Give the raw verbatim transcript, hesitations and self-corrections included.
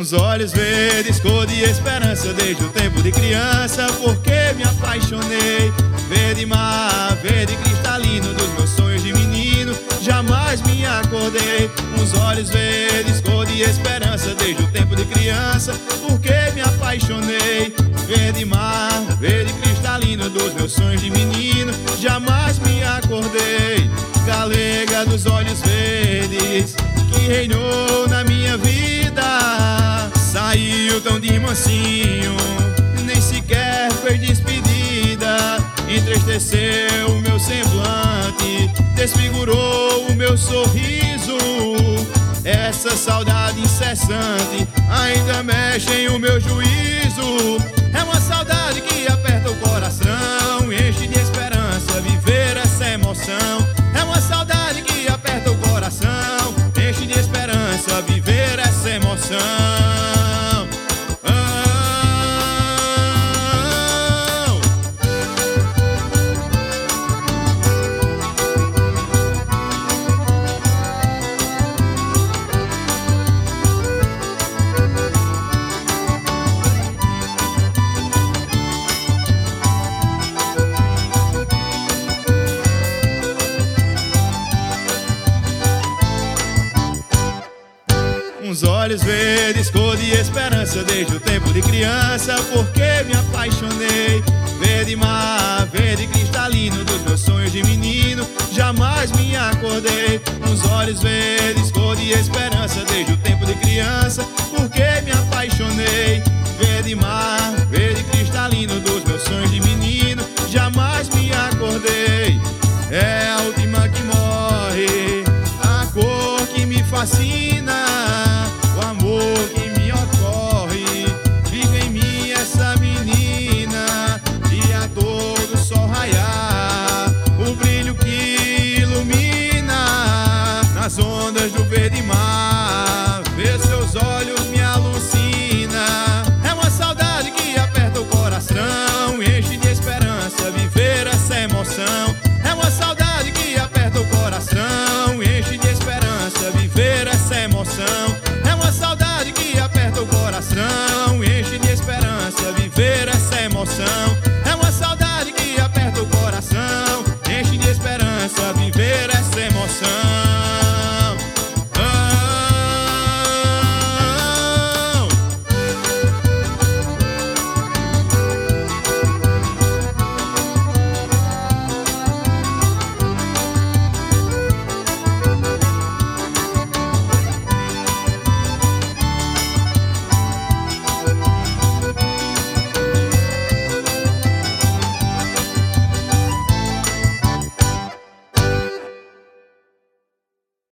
Uns olhos verdes, cor de esperança, desde o tempo de criança, porque me apaixonei. Verde mar, verde cristalino, dos meus sonhos de menino, jamais me acordei. Uns olhos verdes, cor de esperança, desde o tempo de criança, porque me apaixonei. Verde mar, verde cristalino, dos meus sonhos de menino, jamais me acordei. Galega dos olhos verdes, que reinou na minha vida, saiu tão de mansinho, nem sequer fez despedida. Entristeceu o meu semblante, desfigurou o meu sorriso. Essa saudade incessante ainda mexe em o meu juízo. É uma saudade que aperta o coração, enche de esperança viver essa emoção. É uma saudade que aperta o coração, enche de esperança viver essa emoção. Uns olhos verdes, cor de esperança, desde o tempo de criança, porque me apaixonei. Verde mar, verde cristalino, dos meus sonhos de menino, jamais me acordei. Uns olhos verdes, cor de esperança, desde o tempo de criança, porque me apaixonei. Verde mar, verde cristalino, dos meus sonhos de menino, jamais me acordei. É a última que morre, a cor que me fascina, o amor que me ocorre, vive em mim essa menina. Dia todo sol raiar, o brilho que ilumina nas ondas do verde mar, ver seus olhos me alucina. É uma saudade que aperta o coração, enche de esperança viver essa emoção. É uma saudade que aperta o coração, enche de esperança viver essa emoção. É uma saudade que aperta o coração, enche de esperança viver essa emoção.